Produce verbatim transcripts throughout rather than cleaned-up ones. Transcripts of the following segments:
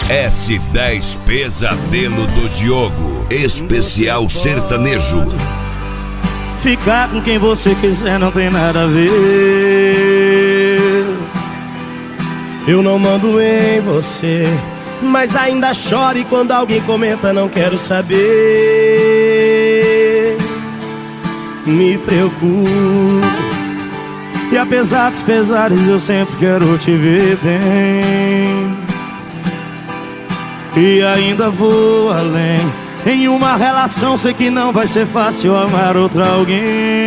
S dez Pesadelo do Diogo, especial sertanejo. Ficar com quem você quiser não tem nada a ver. Eu não mando em você, mas ainda choro e quando alguém comenta não quero saber. Me preocupo, e apesar dos pesares eu sempre quero te ver bem. E ainda vou além. Em uma relação sei que não vai ser fácil amar outra alguém.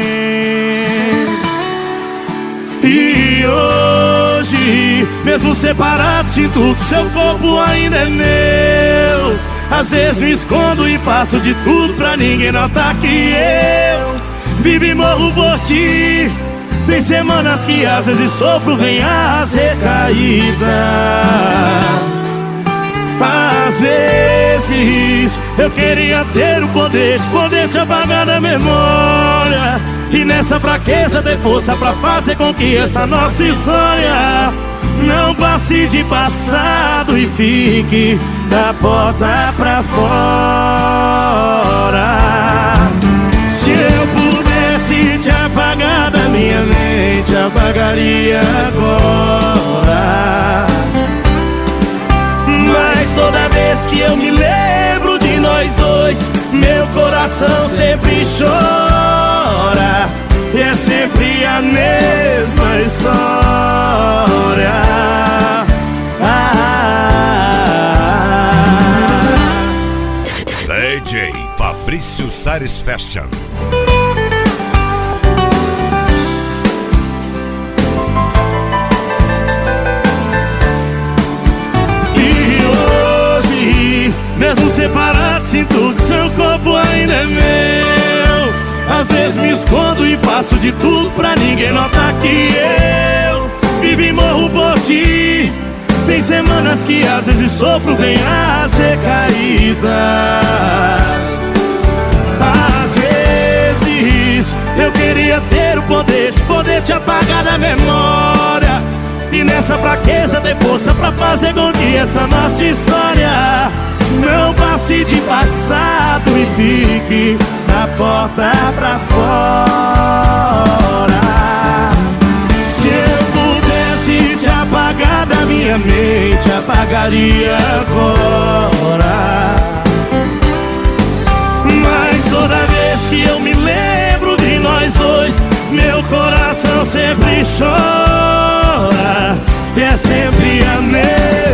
E hoje, mesmo separado, sinto que seu corpo ainda é meu. Às vezes me escondo e faço de tudo pra ninguém notar que eu vivo e morro por ti. Tem semanas que às vezes sofro, vem as recaídas. Às vezes eu queria ter o poder de poder te apagar da memória, e nessa fraqueza ter força pra fazer com que essa nossa história não passe de passado e fique da porta pra fora. Se eu pudesse te apagar da minha mente, apagaria agora. Mas toda vez que eu me lembro de nós dois, meu coração sempre chora. E é sempre a mesma história. ah. D J Fabrício Sares Fashion. Mesmo separado, sinto que seu corpo ainda é meu. Às vezes me escondo e faço de tudo pra ninguém notar que eu vivo e morro por ti. Tem semanas que às vezes sofro, vem as recaídas. Às vezes eu queria ter o poder de poder te apagar da memória, e nessa fraqueza ter força pra fazer com que essa nossa história não passe de passado e fique da porta pra fora. Se eu pudesse te apagar da minha mente, apagaria agora. Mas toda vez que eu me lembro de nós dois, meu coração sempre chora. E é sempre a mesma